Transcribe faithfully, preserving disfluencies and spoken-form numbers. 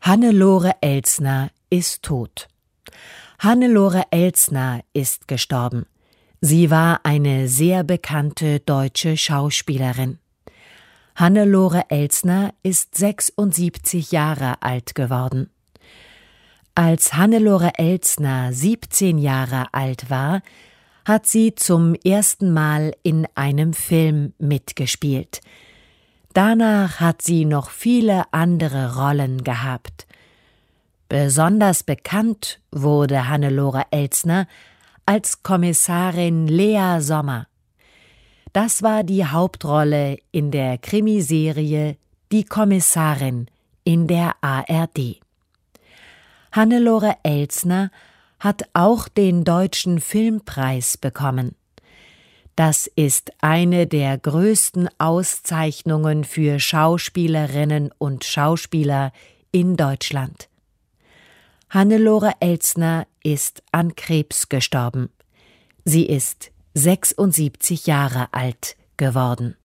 Hannelore Elsner ist tot. Hannelore Elsner ist gestorben. Sie war eine sehr bekannte deutsche Schauspielerin. Hannelore Elsner ist sechsundsiebzig Jahre alt geworden. Als Hannelore Elsner siebzehn Jahre alt war, hat sie zum ersten Mal in einem Film mitgespielt. Danach hat sie noch viele andere Rollen gehabt. Besonders bekannt wurde Hannelore Elsner als Kommissarin Lea Sommer. Das war die Hauptrolle in der Krimiserie Die Kommissarin in der A R D. Hannelore Elsner hat auch den Deutschen Filmpreis bekommen. Das ist eine der größten Auszeichnungen für Schauspielerinnen und Schauspieler in Deutschland. Hannelore Elsner ist an Krebs gestorben. Sie ist sechsundsiebzig Jahre alt geworden.